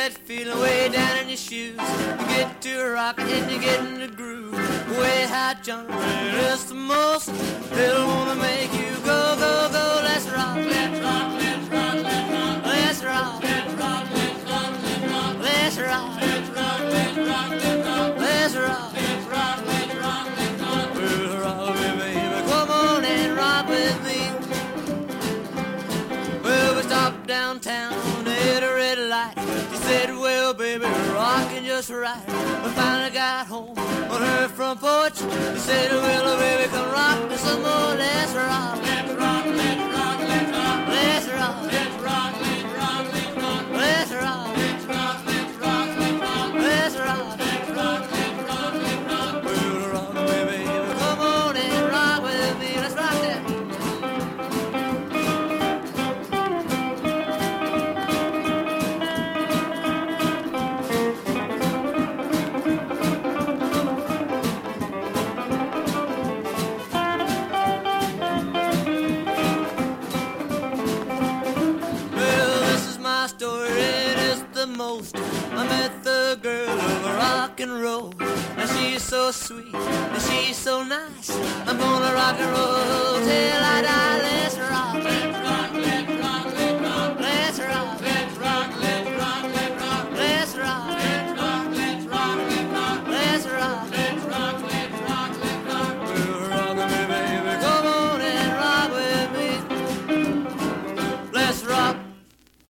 that feeling way down in your shoes. You get to a rock and you get in the groove. Way hot jumping, it's the most. It'll wanna make you go, go, go. Let's rock, let's rock, let's rock, let's rock. Let's rock, let's rock, let's rock, let's rock. Let's rock, let's rock, let's rock, let's rock. Let's rock, let's rock, let's rock, let's rock. Well, rock me, baby, come on and rock with me. Well, we stopped downtown at a red light. She said, well, baby, rockin' just right. We finally got home on her front porch. She said, well, baby, come rock me some more. Let's rock, let's rock, let's rock, let's rock. Let's rock, let's rock, let's rock, let's rock. Let's rock, let's rock, let's rock, let's rock. Let's rock, let's rock, let's rock, let's rock. Well, rock me, baby, come on and rock with me. Let's rock that. Most. I met the girl of rock and roll. Now she's so sweet and she's so nice. I'm gonna rock and roll till I die.